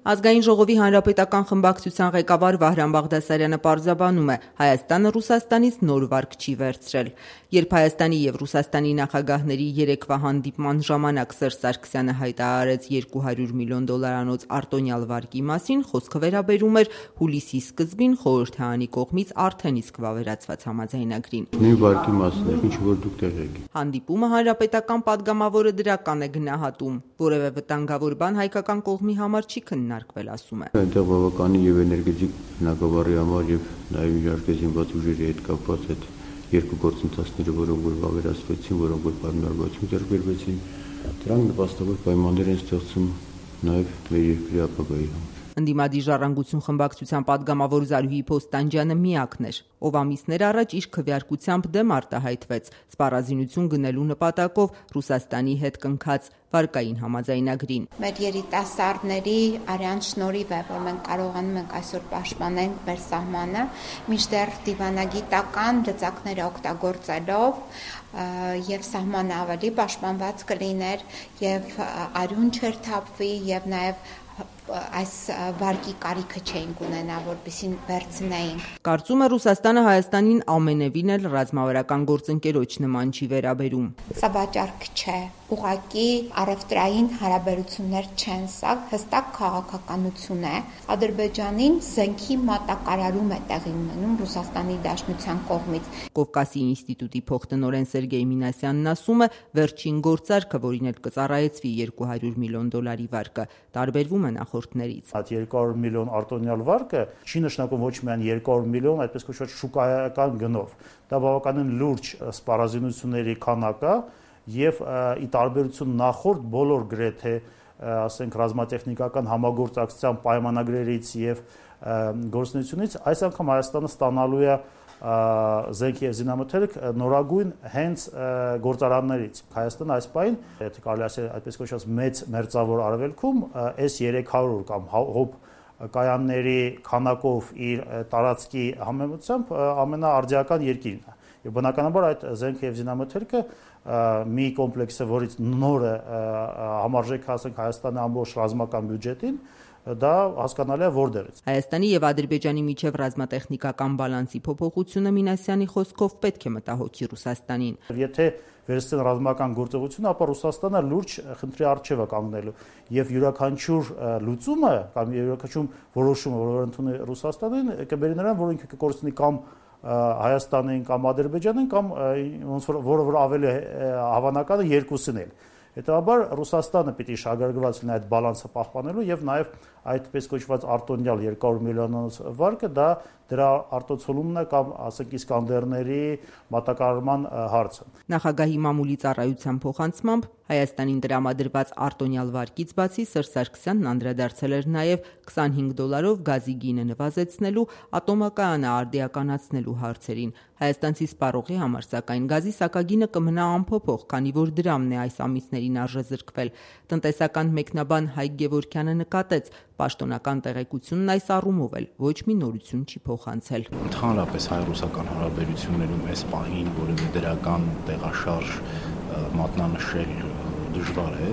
Ազգային ժողովի հանրապետական խմբակցության ղեկավար Վահրամ Բաղդասարյանը պարզաբանում է, Հայաստանը Ռուսաստանից նոր վարկ չի վերցրել։ Երբ Հայաստանի եւ Ռուսաստանի նախագահների երեկվա հանդիպման ժամանակ Սերժ Սարգսյանը հայտարարեց $200 միլիոն արտոնյալ վարկի մասին, խոսքը վերաբերում էր հուլիսի սկզբին խորհրդարանի կողմից արդեն իսկ վավերացված համաձայնագրին։ Նույն վարկի մասն է, ինչ որ դուք տեղեկ։ Հանդիպումը հանրապետական падգամավորը դրական է գնահատում, որևէ վտանգավոր բան հայկական կողմի համար չի քննարկվել, ասում է։ Այնտեղ բավականին եւ էներգետիկ բնակավարի համար եւ նաեւ իհարկե զինված ուժերի հետ կապված այդ երկու գործընթացները, որոնք որ վավերացվեցին, որոնք որ պայմանավորվածություն ձեռք բերվեցին, դրանք նպաստավոր պայմաններ են ստեղծում նաեւ մեր երկրի ապագայի համար։ Ընդդիմադիր ժառանգություն խմբակցության падգամավոր Զարուհի Փոստանջյանը միակն էր, ով ամիսներ առաջ իր քվեարկությամբ դեմ արտահայտվեց սպառազինություն գնելու նպատակով Ռուսաստանի հետ կնքած վարկային համաձայնագրին։ Մեր երիտասարդների արյան շնորհիվ է, որ մենք կարողանում ենք այսօր պաշտպանել մեր սահմանը, մինչդեռ դիվանագիտական լծակները օգտագործելով եւ սահմանը ավելի պաշտպանված կլիներ եւ արյուն չեր թափվի եւ նաեւ այս վարկի կարիքը չէինք ունենա, որպեսզի վերցնեինք։ Կարծում է Ռուսաստանը Հայաստանին ամենևին էլ ռազմավարական գործընկերոջ նման չի վերաբերում։ Սա վաճառք չէ, ուղղակի առևտրային հարաբերություններ չեն, սա հստակ քաղաքականություն է։ Ադրբեջանին զենքի մատակարարում է տեղի ունենում Ռուսաստանի Դաշնության կողմից։ Կովկասի ինստիտուտի փոխտնօրեն Սերգեյ Մինասյանն ասում է, վերջին գործարքը, որին էլ կծառայեցվի $200 միլիոն վարկը, տարբերվում է նախորդներից։ Այդ 200 միլիոն արտոնյալ վարկը չի նշանակում ոչ միայն 200 միլիոն, այդպես կոչված շուկայական գնով։ Դա բավականին լուրջ սպառազինությունների քանակ է եւ ի տարբերություն նախորդ բոլոր գրեթե ասենք ռազմատեխնիկական համագործակցության պայմանագրերից եւ գործունեությունից այս անգամ Հայաստանը ստանալու է զենք եւ զինամթերք նորագույն հենց գործարաններից։ Հայաստանը այս պայն, եթե կարելի ասել այդպես կոչված մեծ մերձավոր արևելքում, S300 կամ հոբ կայանների քանակով իր տարածքի համեմատությամբ ամենաարդիական երկիրն է։ Եվ բնականաբար այդ զենք եւ զինամթերքը մի կոմպլեքս է, որից նորը համարժեք ասենք Հայաստանի ամբողջ ռազմական բյուջետին, դա հասկանալի է որտեղից։ Հայաստանի եւ Ադրբեջանի միջև ռազմատեխնիկական բալանսի փոփոխությունը Մինասյանի խոսքով պետք է մտահոգի Ռուսաստանին։ Եթե վերցնեն ռազմական գործողությունը, ապա Ռուսաստանը լուրջ խնդրի առջև է կանգնելու եւ յուրաքանչյուր լուծումը կամ յուրաքանչյուր որոշումը, որ ընդունի Ռուսաստանին, կբերի նրան, որ ինքը կկորցնի կամ Հայաստանին կամ Ադրբեջանին կամ ոնց որ ավելի հավանականը երկուսին էլ։ Հետաբար Ռուսաստանը պիտի շահագրգռված լինի այդ բալանսը պահպանելու եւ նաեւ այդպես կոչված արտոնյալ 200 միլիոնանոց վարկը դա դրա արտոցոլումն է կամ ասենք Իսկանդերների մատակարարման հարցը։ Նախագահի մամուլի ծառայության փոխանցմամբ Հայաստանին տրամադրված արտոնյալ վարկից բացի Սերժ Սարգսյանն անդրադարձել էր նաեւ $25 գազի գինը նվազեցնելու, ատոմակայանը արդիականացնելու հարցերին։ Հայաստանցի սպառողի համար սակայն գազի սակագինը կմնա անփոփոխ, քանի որ դրամն է այս ամիսներին արժեզրկվել։ Տնտեսական մեկնաբան Հայկ Գևորգյանը նկատեց, պաշտոնական տեղեկությունն այս առումով էլ ոչ մի նորություն չի փոխանցել։ Ընդհանրապես հայ-ռուսական հարաբերություններում այս պահին որևէ դրական տեղաշարժ մատնանշել դժվար է,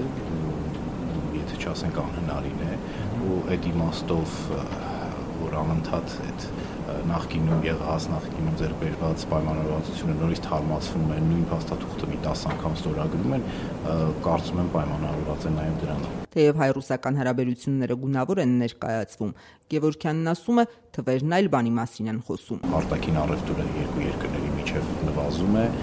եթե չասենք անհնարին է, ու այդ իմաստով որ անընդհատ այդ նախկինում եղած նախկինում ձեռք բերված պայմանավորվածությունը նորից թարմացվում են, նույն փաստաթուղթը մի 10 անգամ ստորագրում են, կարծում եմ պայմանավորված են նաև դրանով։ Թեև հայ-ռուսական հարաբերությունները գունավոր են ներկայացվում, Գևորգյանն ասում է, թվերն այլ բանի մասին են խոսում։ Արտաքին առևտուրը երկու երկրների միջև նվազում է,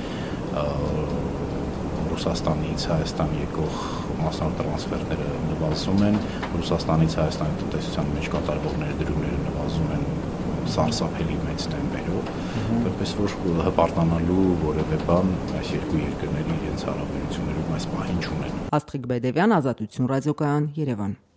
Ռուսաստանից Հայաստան եկող մասնավոր տրանսֆերները նվազում են, Ռուսաստանից Հայաստանի տնտեսության մեջ կատարվող ներդրումները նվազում են սարսափելի մեծ տեմպերով, որպես որ հպարտանալու որևէ բան այս երկու երկրների իրենց հարաբերություններում այս պահին չունեն։ Աստղիկ Բեդևյան, Ազատություն ռադիոկայան, Երևան։